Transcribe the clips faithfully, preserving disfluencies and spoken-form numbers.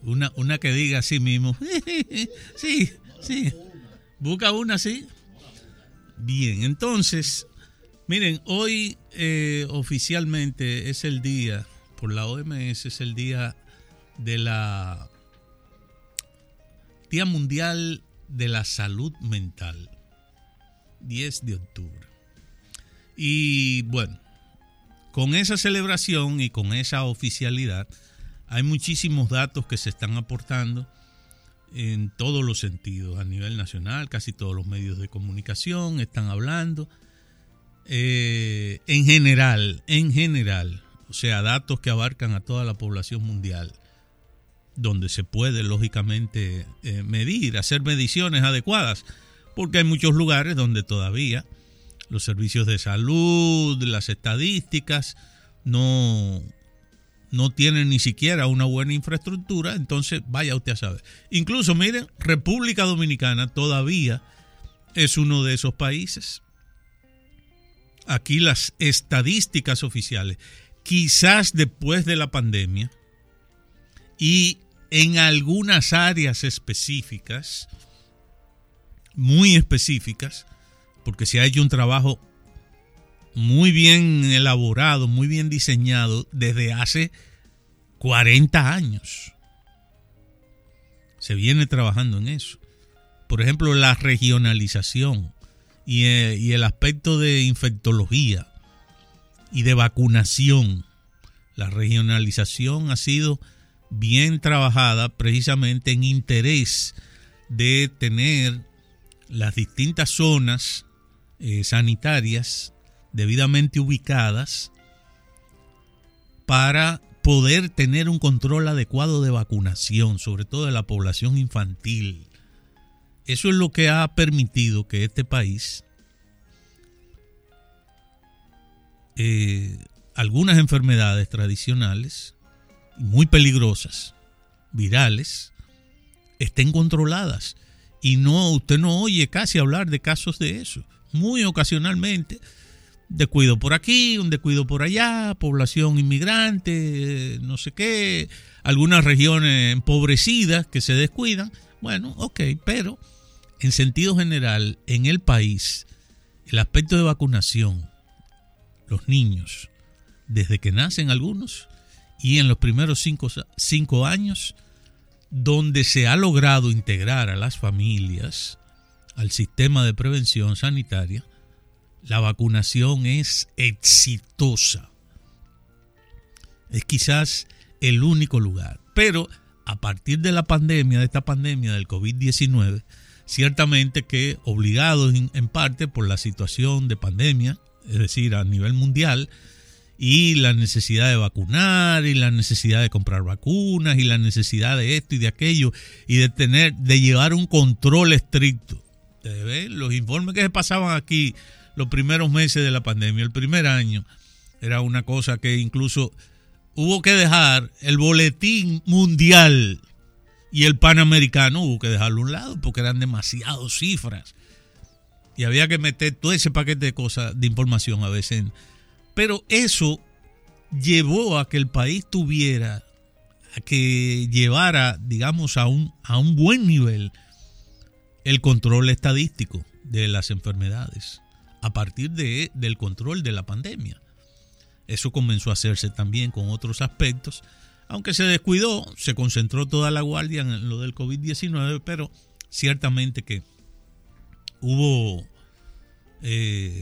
Una, una que diga así mismo. Sí, sí. Busca una así. Bien, entonces, miren, hoy eh, oficialmente es el día, por la O M S, es el día de la Día Mundial de la Salud Mental, diez de octubre. Y bueno, con esa celebración y con esa oficialidad, hay muchísimos datos que se están aportando en todos los sentidos, a nivel nacional. Casi todos los medios de comunicación están hablando. Eh, en general, en general, o sea, datos que abarcan a toda la población mundial, donde se puede, lógicamente, eh, medir, hacer mediciones adecuadas, porque hay muchos lugares donde todavía los servicios de salud, las estadísticas, no... no tienen ni siquiera una buena infraestructura, entonces vaya usted a saber. Incluso, miren, República Dominicana todavía es uno de esos países. Aquí las estadísticas oficiales, quizás después de la pandemia y en algunas áreas específicas, muy específicas, porque se ha hecho un trabajo muy bien elaborado, muy bien diseñado desde hace cuarenta años. Se viene trabajando en eso. Por ejemplo, la regionalización y el, y el aspecto de infectología y de vacunación. La regionalización ha sido bien trabajada precisamente en interés de tener las distintas zonas eh, sanitarias debidamente ubicadas para poder tener un control adecuado de vacunación, sobre todo de la población infantil. Eso es lo que ha permitido que este país, eh, algunas enfermedades tradicionales, muy peligrosas, virales, estén controladas. Y no, usted no oye casi hablar de casos de eso. Muy ocasionalmente, descuido por aquí, un descuido por allá, población inmigrante, no sé qué, algunas regiones empobrecidas que se descuidan. Bueno, ok, pero en sentido general, en el país, el aspecto de vacunación, los niños, desde que nacen algunos, y en los primeros cinco, cinco años, donde se ha logrado integrar a las familias al sistema de prevención sanitaria, la vacunación es exitosa. Es quizás el único lugar. Pero a partir de la pandemia, de esta pandemia del COVID diecinueve, ciertamente que obligados en parte por la situación de pandemia, es decir, a nivel mundial, y la necesidad de vacunar, y la necesidad de comprar vacunas, y la necesidad de esto y de aquello, y de tener, de llevar un control estricto. Ustedes ven, los informes que se pasaban aquí los primeros meses de la pandemia, el primer año, era una cosa que incluso hubo que dejar el boletín mundial y el panamericano, hubo que dejarlo a un lado porque eran demasiadas cifras. Y había que meter todo ese paquete de cosas, de información a veces. Pero eso llevó a que el país tuviera, a que llevara, digamos, a un, a un buen nivel el control estadístico de las enfermedades a partir de, del control de la pandemia. Eso comenzó a hacerse también con otros aspectos, aunque se descuidó, se concentró toda la guardia en lo del COVID diecinueve, pero ciertamente que hubo... Eh,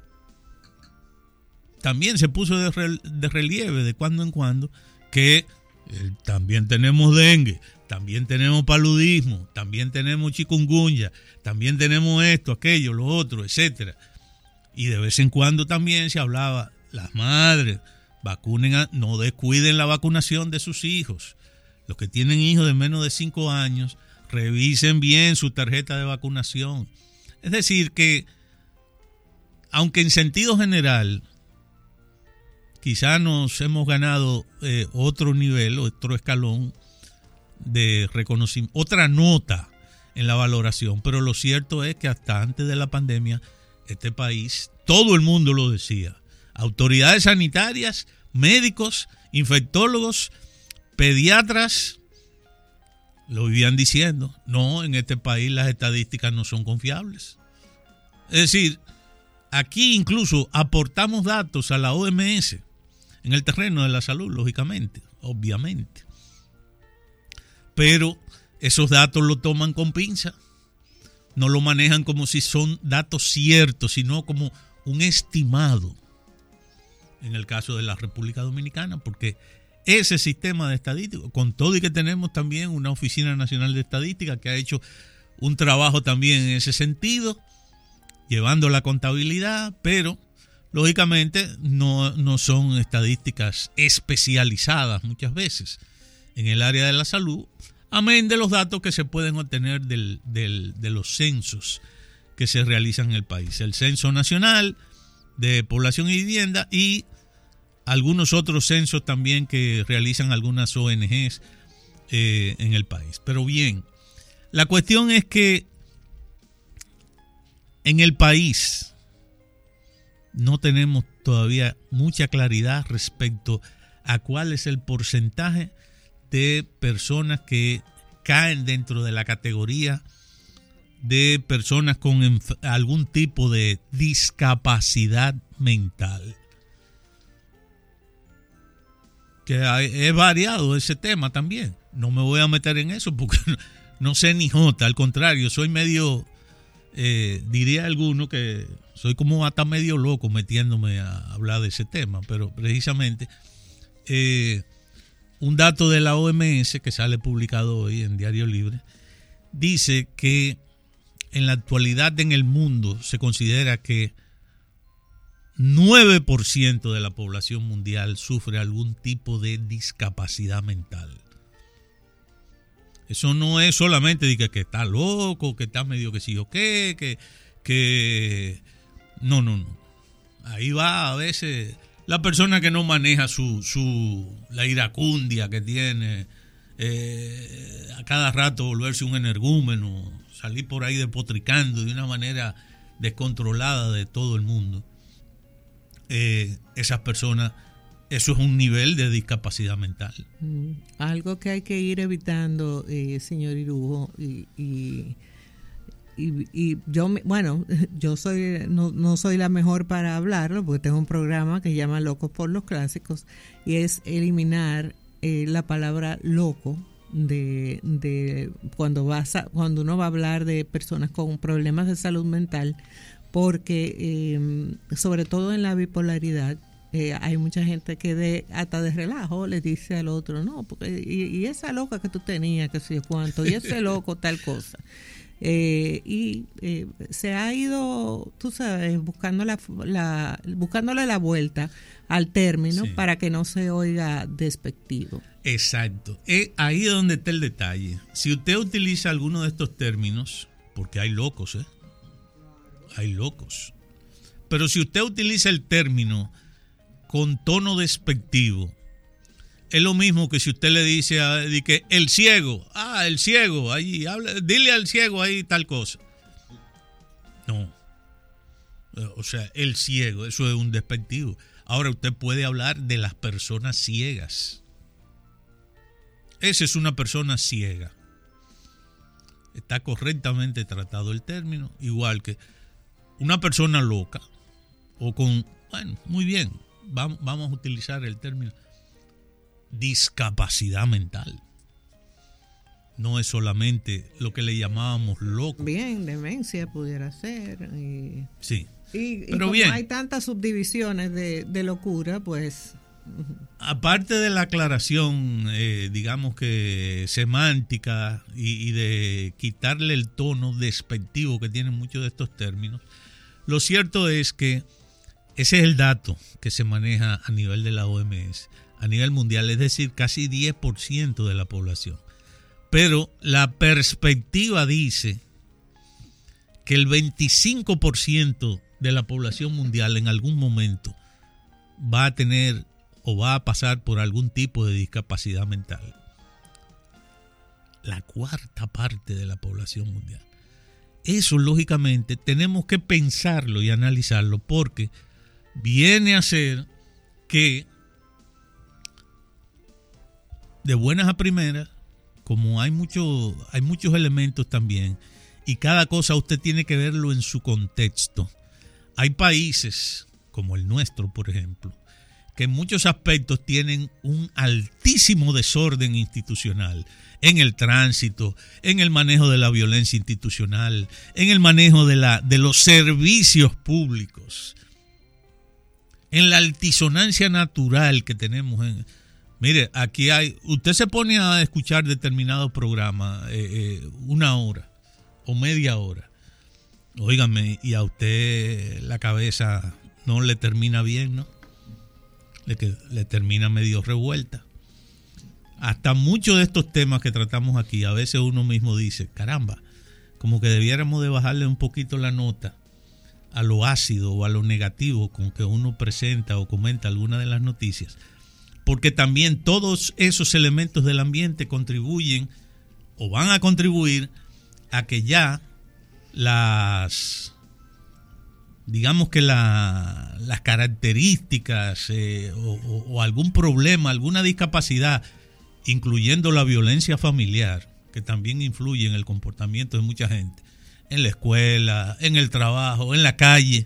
también se puso de, rel, de relieve de cuando en cuando que eh, también tenemos dengue, también tenemos paludismo, también tenemos chikungunya, también tenemos esto, aquello, lo otro, etcétera. Y de vez en cuando también se hablaba, las madres, vacunen, a, no descuiden la vacunación de sus hijos. Los que tienen hijos de menos de cinco años, revisen bien su tarjeta de vacunación. Es decir que, aunque en sentido general, quizá nos hemos ganado eh, otro nivel, otro escalón de reconocimiento, otra nota en la valoración, pero lo cierto es que hasta antes de la pandemia, este país, todo el mundo lo decía, autoridades sanitarias, médicos, infectólogos, pediatras, lo vivían diciendo, no, en este país las estadísticas no son confiables. Es decir, aquí incluso aportamos datos a la O M S en el terreno de la salud, lógicamente, obviamente. Pero esos datos lo toman con pinza. No lo manejan como si son datos ciertos, sino como un estimado. En el caso de la República Dominicana, porque ese sistema de estadística, con todo y que tenemos también una Oficina Nacional de Estadística que ha hecho un trabajo también en ese sentido, llevando la contabilidad, pero lógicamente no, no son estadísticas especializadas muchas veces en el área de la salud, amén de los datos que se pueden obtener del, del, de los censos que se realizan en el país. El Censo Nacional de Población y Vivienda y algunos otros censos también que realizan algunas O N Ges eh, en el país. Pero bien, la cuestión es que en el país no tenemos todavía mucha claridad respecto a cuál es el porcentaje de personas que caen dentro de la categoría de personas con enf- algún tipo de discapacidad mental. Que es variado ese tema también. No me voy a meter en eso porque no, no sé ni jota, al contrario, soy medio, eh, diría alguno que soy como hasta medio loco metiéndome a hablar de ese tema, pero precisamente eh, un dato de la O M S que sale publicado hoy en Diario Libre dice que en la actualidad en el mundo se considera que nueve por ciento de la población mundial sufre algún tipo de discapacidad mental. Eso no es solamente de que, que está loco, que está medio que sí o qué, que, que... No, no, no. Ahí va a veces la persona que no maneja su, su la iracundia que tiene, eh, a cada rato volverse un energúmeno, salir por ahí despotricando de una manera descontrolada de todo el mundo. Eh, esas personas, eso es un nivel de discapacidad mental. Mm, algo que hay que ir evitando, eh, señor Irujo, y, y, y, y yo, bueno, yo soy no, no soy la mejor para hablarlo, porque tengo un programa que se llama Locos por los Clásicos, y es eliminar eh, la palabra loco de, de cuando vas a, cuando uno va a hablar de personas con problemas de salud mental, porque eh, sobre todo en la bipolaridad eh, hay mucha gente que de hasta de relajo le dice al otro, no, porque y, y esa loca que tú tenías, que sé yo cuánto, y ese loco tal cosa. Eh, y eh, se ha ido, tú sabes, buscando la, la, buscándole la vuelta al término, sí, para que no se oiga despectivo. Exacto. Eh, ahí es donde está el detalle. Si usted utiliza alguno de estos términos, porque hay locos, ¿eh? Hay locos. Pero si usted utiliza el término con tono despectivo, es lo mismo que si usted le dice a, de que el ciego, ah, el ciego, ahí, habla, dile al ciego ahí tal cosa. No. O sea, el ciego, eso es un despectivo. Ahora usted puede hablar de las personas ciegas. Esa es una persona ciega. Está correctamente tratado el término, igual que una persona loca o con, bueno, muy bien, vamos, vamos a utilizar el término discapacidad mental. No es solamente lo que le llamábamos loco. Bien, demencia pudiera ser. Y, sí, y, y pero como bien, hay tantas subdivisiones de, de locura, pues... Aparte de la aclaración, eh, digamos que semántica y, y de quitarle el tono despectivo que tienen muchos de estos términos, lo cierto es que ese es el dato que se maneja a nivel de la O M S, a nivel mundial, es decir, casi diez por ciento de la población. Pero la perspectiva dice que el veinticinco por ciento de la población mundial en algún momento va a tener o va a pasar por algún tipo de discapacidad mental. La cuarta parte de la población mundial. Eso, lógicamente, tenemos que pensarlo y analizarlo, porque viene a ser que de buenas a primeras, como hay, mucho, hay muchos elementos también, y cada cosa usted tiene que verlo en su contexto. Hay países, como el nuestro, por ejemplo, que en muchos aspectos tienen un altísimo desorden institucional, en el tránsito, en el manejo de la violencia institucional, en el manejo de, la, de los servicios públicos, en la altisonancia natural que tenemos. En, mire, aquí hay, usted se pone a escuchar determinados programas eh, eh, una hora o media hora, óigame, y a usted la cabeza no le termina bien, ¿no? Le, que, le termina medio revuelta. Hasta muchos de estos temas que tratamos aquí, a veces uno mismo dice, caramba, como que debiéramos de bajarle un poquito la nota a lo ácido o a lo negativo con que uno presenta o comenta alguna de las noticias, porque también todos esos elementos del ambiente contribuyen o van a contribuir a que ya las, digamos que la, las características eh, o, o, o algún problema, alguna discapacidad, incluyendo la violencia familiar, que también influye en el comportamiento de mucha gente, en la escuela, en el trabajo, en la calle.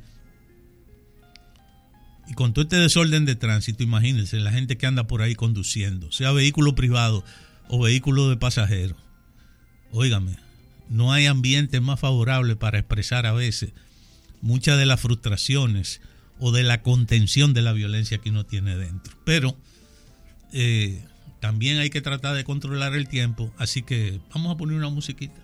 Y con todo este desorden de tránsito, imagínense la gente que anda por ahí conduciendo, sea vehículo privado o vehículo de pasajeros. Óigame, no hay ambiente más favorable para expresar a veces muchas de las frustraciones o de la contención de la violencia que uno tiene dentro. Pero eh, también hay que tratar de controlar el tiempo, así que vamos a poner una musiquita.